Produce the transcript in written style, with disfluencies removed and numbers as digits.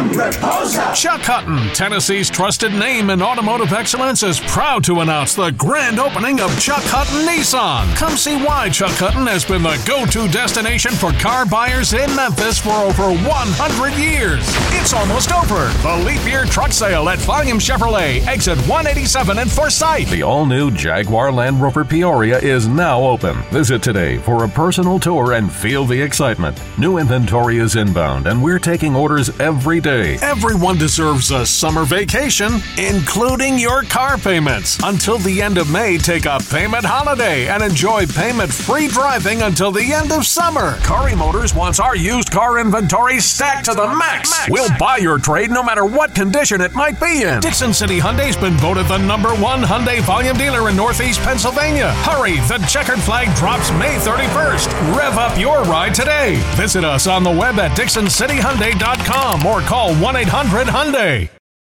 Chuck Hutton, Tennessee's trusted name in automotive excellence, is proud to announce the grand opening of Chuck Hutton Nissan. Come see why Chuck Hutton has been the go-to destination for car buyers in Memphis for over 100 years. It's almost over. The Leap Year Truck Sale at Volume Chevrolet, exit 187 in Forsyth. The all-new Jaguar Land Rover Peoria is now open. Visit today for a personal tour and feel the excitement. New inventory is inbound, and we're taking orders every day. Everyone deserves a summer vacation, including your car payments. Until the end of May, take a payment holiday and enjoy payment-free driving until the end of summer. Curry Motors wants our used car inventory stacked to the max. We'll buy your trade no matter what condition it might be in. Dixon City Hyundai's been voted the #1 Hyundai volume dealer in Northeast Pennsylvania. Hurry, the checkered flag drops May 31st. Rev up your ride today. Visit us on the web at DixonCityHyundai.com or call 1-800-HYUNDAI.